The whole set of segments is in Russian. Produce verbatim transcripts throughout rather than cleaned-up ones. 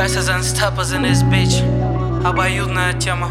Prices and steppers in this bitch. Обоюдная тема.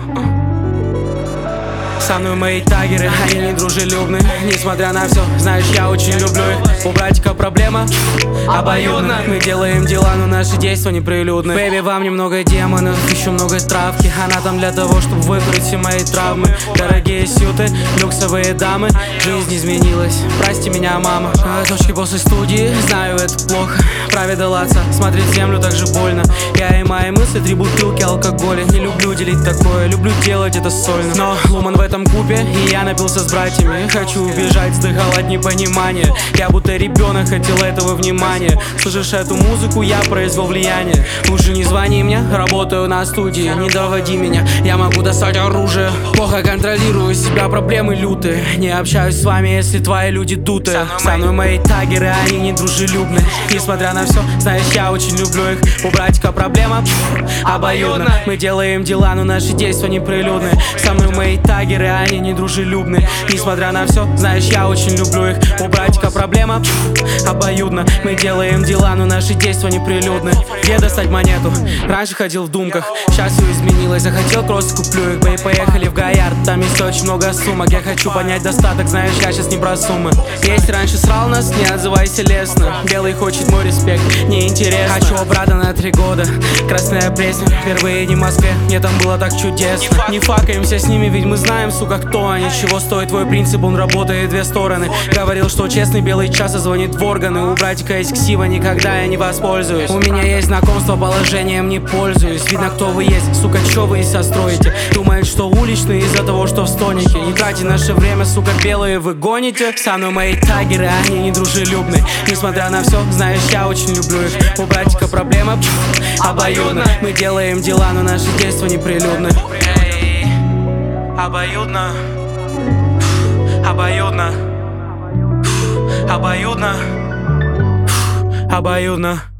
Со мной мои тагеры, они не дружелюбны. Несмотря на все, знаешь, я очень люблю их. У братика проблема обоюдна. Мы делаем дела, но наши действия неприлюдны. Бэйби, вам немного демонов, еще много травки. Она там для того, чтобы выкрыть все мои травмы. Дорогие сюты, люксовые дамы. Жизнь изменилась, прости меня, мама. Точки после студии, знаю, это плохо. Праведал отца, смотреть землю так же больно. Я и мои мысли, три бутылки алкоголя. Не люблю делить такое, люблю делать это сольно. Но Луман в этом купе, и я напился с братьями. Хочу убежать, вздыхал от непонимания. Я будто ребенок хотел этого внимания. Слышишь эту музыку, я произвел влияние. Лучше не звони мне, работаю на студии. Не доводи меня, я могу достать оружие. Плохо контролирую себя, проблемы лютые. Не общаюсь с вами, если твои люди дутые. Со мной мои тагеры, они не дружелюбны. Несмотря на все, знаешь, я очень люблю их. У братика проблема обоюдна. Мы делаем дела, но наши действия неприлюдны. Со мной мои тагеры, они не дружелюбны. Несмотря на все, знаешь, я очень люблю их. У братика проблема обоюдна. Мы делаем дела, но наши действия неприлюдны. Где достать монету? Раньше ходил в думках, сейчас все изменилось. Захотел кроссы, куплю их, бэй, поехали в Гоярд. Там есть очень много сумок, я хочу понять достаток. Знаешь, я сейчас не про суммы. Если раньше срал нас, не отзывайся лестно. Белый хочет мой респект, неинтересно. Хочу брата на три года, Красная Пресня. Впервые не в Москве, мне там было так чудесно. Не факаемся с ними, ведь мы знаем, сука, кто они. Чего стоит твой принцип, он работает в две стороны. Говорил, что честный белый час звонит в органы. У братика есть ксива, никогда я не воспользуюсь. У меня есть знакомство, положением не пользуюсь. Видно, кто вы есть, сука, чё вы из себя строите? Думает, что уличные из-за того, что в стонике. Не тратьте наше время, сука, белые вы гоните. Со мной мои тагеры, они не дружелюбны. Несмотря на все, знаешь, я очень люблю их. У братика проблема обоюдна. Мы делаем дела, но наши действия неприлюдны. Обоюдно, обоюдно, обоюдно, обоюдно.